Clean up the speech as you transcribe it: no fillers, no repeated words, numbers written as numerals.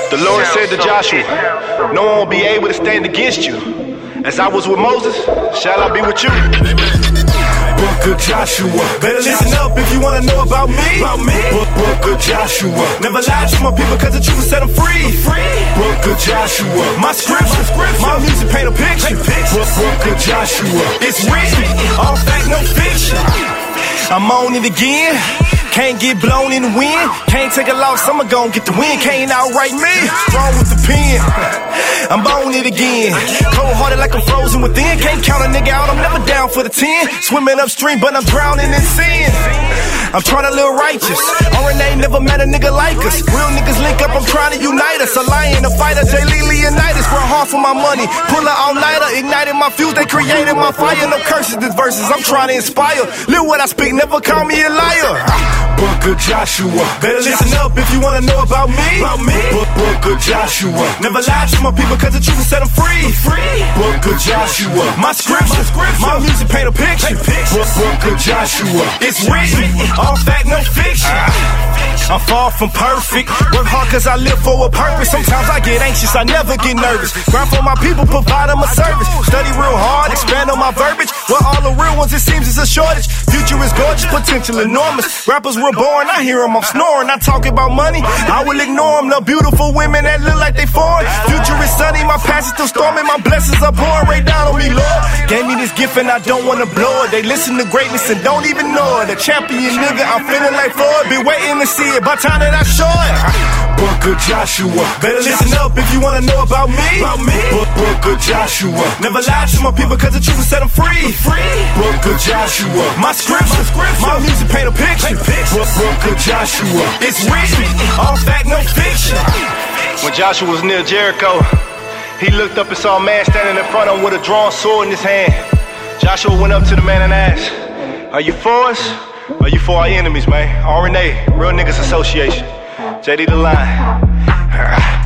The Lord said to Joshua, no one will be able to stand against you. As I was with Moses, shall I be with you? Book of Joshua. Better listen up if you wanna know about me. Book of Joshua. Never lied to my people cause the truth will set them free. Book of Joshua. My scripture, my music paint a picture. Book of Joshua. It's written, all fact, no fiction. I'm on it again. Can't get blown in the wind. Can't take a loss, I'ma gon' get the win. Can't outright me. Strong with the pen. I'm on it again. Cold-hearted like I'm frozen within. Can't count a nigga out, I'm never down for the 10. Swimming upstream, but I'm drowning in sin. I'm trying to live righteous. RNA never met a nigga like us. Real niggas link up, I'm trying to unite us. A lion, a fighter, J. Lee Leonidas. Run hard for my money. Pull her all-nighter, ignited my fuse. They created my fire. No curses, this verses, I'm trying to inspire. Live what I speak, never call me a liar. Book of Joshua. Better listen up if you wanna know about me. Book of Joshua. Never lied to my people cause the truth will set them free. Book of Joshua. My scripture, my music paint a picture. Book of Joshua. It's written, all fact, no fiction. I'm far from perfect. Work hard cause I live for a purpose. Sometimes I get anxious, I never get nervous. Grind for my people, provide them a service. Study real hard, expand on my verbiage. Well, all the real ones, it seems it's a shortage. Future is gorgeous, potential enormous. Rappers were born, I hear them, I'm snoring. I talk about money, I will ignore them. The beautiful women that look like they foreign. Future is sunny, my past is still storming. My blessings are pouring right down on me, Lord. Gave me this gift and I don't wanna blow it. They listen to greatness and don't even know it. A champion nigga, I'm feeling like Floyd. Been waiting to see it, by time that I show it. Book of Joshua. Better listen up if you wanna know about me. Book of Joshua. Never lied to my people cause the truth will set them free. Book of Joshua. My scripture, my music paint a picture. Book of Joshua. It's written, all fact, no fiction. When Joshua was near Jericho, he looked up and saw a man standing in front of him with a drawn sword in his hand. Joshua went up to the man and asked, are you for us? Or are you for our enemies, man? RNA, Real Niggas Association. JD the Line.